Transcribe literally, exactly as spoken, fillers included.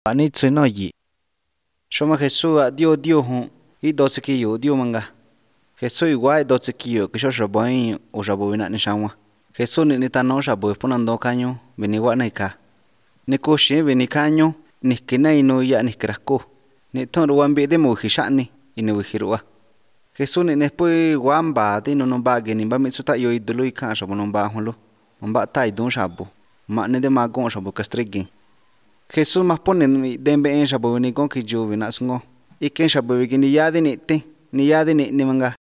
Ani tsui no yi. Shoma Jesús a Dios Dios hun i do tsikiyo Dios manga. Jesús igual do tsikiyo que yo shaboin o shabovina ni shamwa. Jesús ni tano shabo ponando caño vini wa naika. Ni kushi vini caño ni kina ino ya ni krasko. Ni ton ruwan bi de mo hishani ini wihirwa. Jesús ni después wamba de no nomba que ni ba mitsuta yo idolo i kan shabo nomba hunlo. Nomba tai don shabo. Ma ne de magon shabo kastrigi. Jesús más pone dembe en shabo ni gon ki yo vina sngo. Iken shabo ni ya de ni te ni ya de ni ni manga.